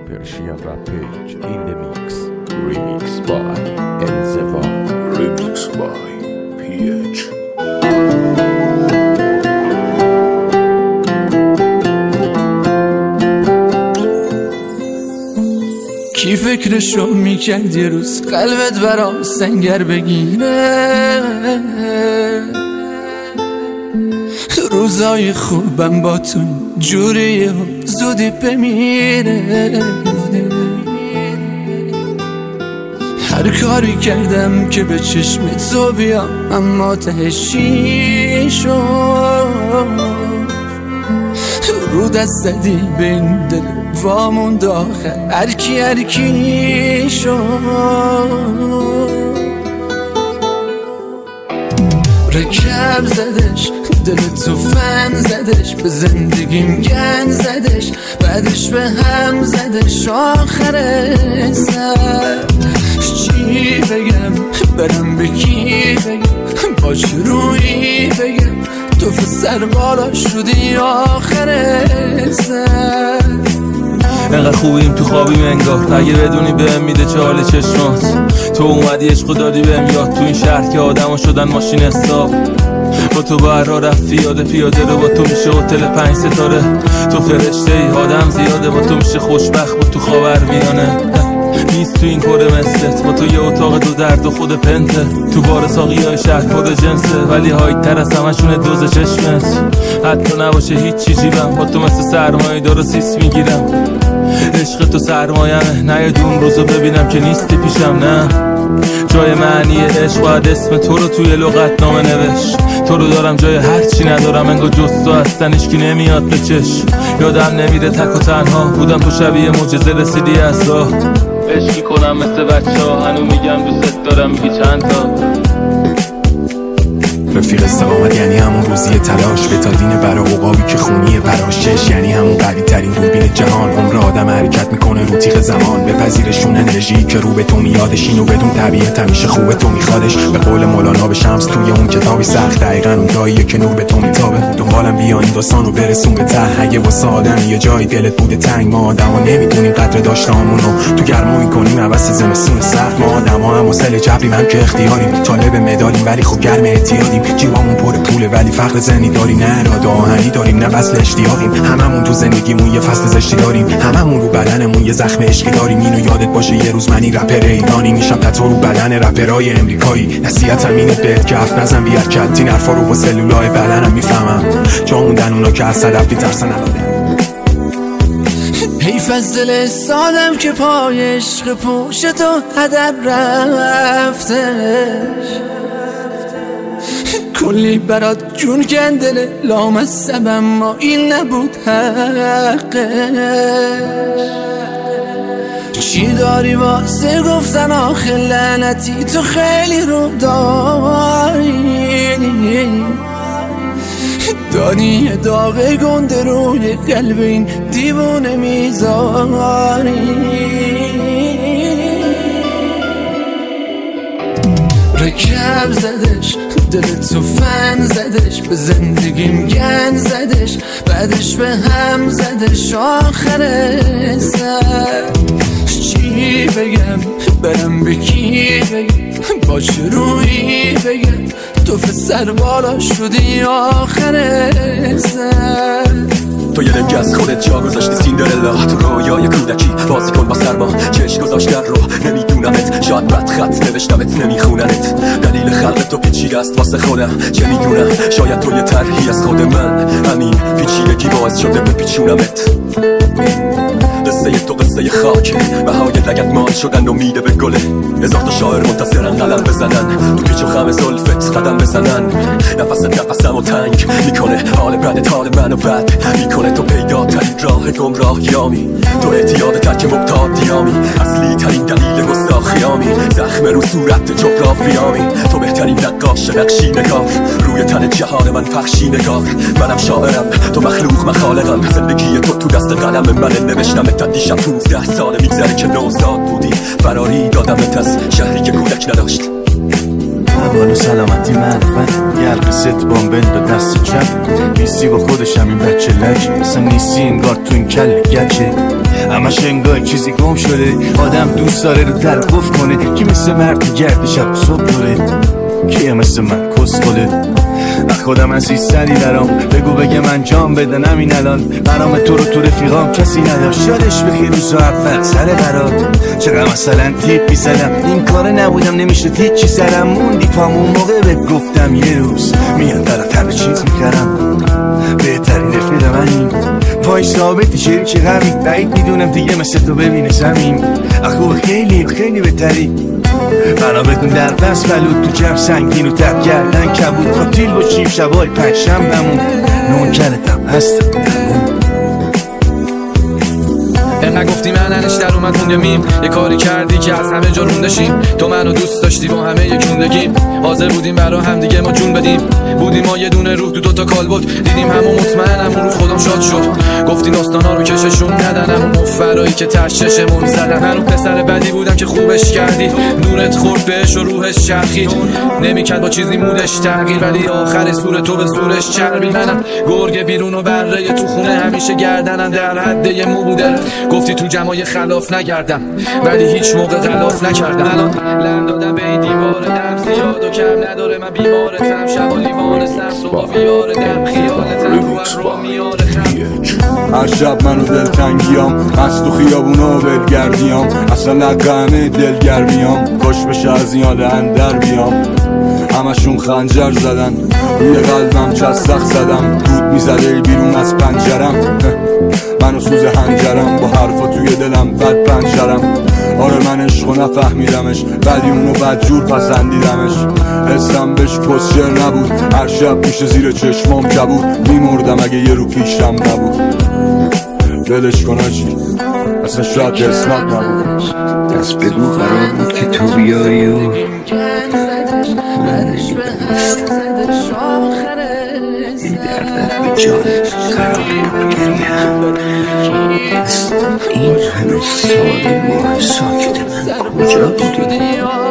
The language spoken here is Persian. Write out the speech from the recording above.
Persian Rap Page in the mix. Remix by Enzefa. Remix by PH. کی فکرشو میکرد یه روز قلبت برام سنگر بگیره؟ روزای خوبم با تو جوریه زودی بمیره. هر کاری کردم که به چشم تو بیام اما تهشی شد. رو دست زدی به این دل وامون داخل هرکی شد. رکب زدش دل تو فن زدش، به زندگیم گن زدش، بعدش به هم زدش. آخر سر چی بگم برم به کی بگم، باش روی بگم تو سر بالا شدی آخر سر. انقدر خوبیم تو خوابیم انگار، اگه بدونی بهم میده چه حال چشمات. تو اومدی عشقو دادی بهم یاد، تو این شهر که آدمو شدن ماشین حساب. با تو با راه رفتی یاد پیاده رو، با تو میشه هتل 5 ستاره. تو فرشته ای آدم زیاده، با تو میشه خوشبخت بود تو خاورمیانه. نیست تو این کره مثلت، با تو یه اتاق دو درد و خود پنته. تو بار ساقی های شهر پر جنسه، ولی هایت تر از همشونه دوز چشمت. حتی نباشه هیچ چی جیبم، با تو مثل سرمایه دار و سیس میگیرم. عشق تو سرمایمه، نه یه دون روزو ببینم که نیستی پیشم. نه جای معنی عشق باید اسم تو رو توی لغتنامه نوشت. تو رو دارم جای هر چی ندارم، انگار جز تو هستن هیچکی نمیاد به چشم. یادم نمیره تک و تنها بودم، تو شبیه معجزه رسیدی از راه. عشقی کنم مثل بچه ها، هنو میگم دوست دارم میگی چند تا. رفیق استقامت یعنی همون روزی تلاش، بتادین برا عقابی که خونی پراشش. یعنی همون قوی ترین دوربین جهان، عمر آدم حرکت میکنه رو تیغ زمان. بپذیرشون انرژی که رو به تو میادش، اینو بدون طبیعت همیشه خوبه تو میخوادش. به قول مولانا به شمس توی اون کتابی سخت، دقیقاً اون جاییه که نور به تو میتابه. دنبالم بیا این داستانو برسون به ته، اگه واسه آدم یه جای دلت بوده تنگ. ما آدما نمیدونیم قدر داشتامونو، تو گرما میکنیم عوض زمستون سخت. ما آدما هم وصل جبریم هم که اختیاریم، طالب مدالیم ولی خب گرم اعتیادیم. جیبامون پر پوله ولی فقر ذهنی داریم، نه اراده آهنی داریم نه وصل اشتیاقیم. هممون تو زندگیمون یه فصل زشتی داریم، هممون رو بدنمون یه زخم عشقی داریم. اینو یادت باشه یه روز منی رپر ایرانی میشم تتو رو بدن رپرای امریکایی. نصیحتم اینه بهت که حرف نزن بی حرکت، این حرفا رو با سلولای بدنم میفهمم. جا موندن اونا که از صدف میترسن الان. حیف از دل سادم که پای عشق پوش تو هدر رفتش. کلی برات جون کندل لامصب، اما این نبود حقش. چی داری واسه گفتن آخه لعنتی، تو خیلی رو داری داغ گنده روی قلب این دیوونه میذاری. رکب زدش دل تو فن زدش، به زندگیم گن زدش، بعدش به هم زدش. آخر سر چی بگم برم به کی بگم، باش روی بگم تو سر بالا شدی آخر سر. تو یه دنگ از خودت جا گذاشتی سیندرلا، تو رویای کودکی بازی کن با سرما. چشم گذاشتن رو نمیدونمت، شاید بد خط نوشتمت نمیخوننت. دلیل خلق تو پیچیده است واسه خودم چه میدونم، شاید تو یه طرحی از خود من، همین پیچیدگی باعث شده بپیچونمت. قصه تو قصه خاک، بهای لگت مال شدن امیده به گله. هزار تا شاعر منتظرن قلم بزنن، تو پیچ و خم زلفت قدم بزنن. نفست نفسمو تنگ میکنه، حال بدت حال منو بد میکنه. تو پیدا ترین راه گمراهیامی، تو اعتیاد ترک مبتادیامی، اصلی ترین دلیل گستاخیامی، زخم رو صورت جغرافیامی. تو بهترین نقاش نقشی نگار، روی تن جهان من پخشی نگار. منم شاعرم تو مخلوق مخالقم، زندگی تو دست قلم من نوشتم. تا دیشب 15 ساله میگذره که نوزاد بودی، فراری دادمت از شهری که کودک نداشت. اما حال و سلامتی معرفت گل قصت بامبل به دست چپ نیستی با خودشم این بچه لج اصلا نیستی انگار تو این کل گچه همش انگار چیزی گم شده آدم دوست داره رو در قفل کنه کی مثل مرد گرد شب صبح دوره کیه مثل من کسخله و خودم عزیزتری برام بگو بگه من جام بدنم این الان برام تو رو تو رفیقام کسی نداشت یادش بخیر روزا اول سر قرار چقدر مثلا تیپ میزدم این کاره نبودم نمیشد هیچی سرم موندی پامون موقع بهت گفتم یه روز میاد برات همه چیز میکردم بهترین رفیق منی پای ثابتی شریک غمی بعید میدونم دیگه مثل تو ببینه زمین خوب خیلی خیلی بهتری بنا بکن در دست بلود تو جمع سنگین و تب گردن کبود قاتیل باشیم شبای پنجشنبه‌مون نوکرتم هستم انقدر گفتی من انش در اومد موندیم یه کاری کردی که از همه جا روندشیم تو منو دوست داشتی با همه یک موندگیم حاضر بودیم برا هم دیگه ما جون بدیم بودیم ما یه دونه روح تو دوتا کالبد دیدیم همون مطمئنم اون روز خودم شاد شد گفتی داستانا رو کششون ندنم اون مفرایی که تششمون زدن من اون پسر بدی بودم که خوبش کردی نورت خورد بهش و روحش چرخید نمیکرد با چیزی مودش تغییر ولی آخر سور تو به سورش چربید منم گرگ بیرون و بره تو خونه همیشه گردنم در حد یه مو بوده گفتی تو جمعای خلاف نگردم ولی هیچ موقع غلاف نکردم الان لم دادم به این دیوار دم زیاد و کم نداره من بیمارتم شبا لیوان سر صبح بیاره دم خیالتم رو میاره هر شب منو دلتنگیام از تو خیابونا ولگردیام اصلا نقمه دلگرمیام کاش بشه از این حال اندر بیام همشون خنجر زدن روی قلبم چستخ زدم دود میزده بیرون از پنجرم منو سوز هنجرم با حرفا توی دلم بد پنجرم آره من عشقو نفهمیدمش ولی اونو بدجور پسندیدمش حسم بهش پسچر نبود هر شب میشه زیر چشمام کبود میمردم اگه یه رو پیشم نبود دلش کناشی اصلا شاید قسمت نبود دست بگو قرار بود که تو بیایی و من این دردت به جانت قرار بود گریم این همه سال ماه ساکت من کجا بودی؟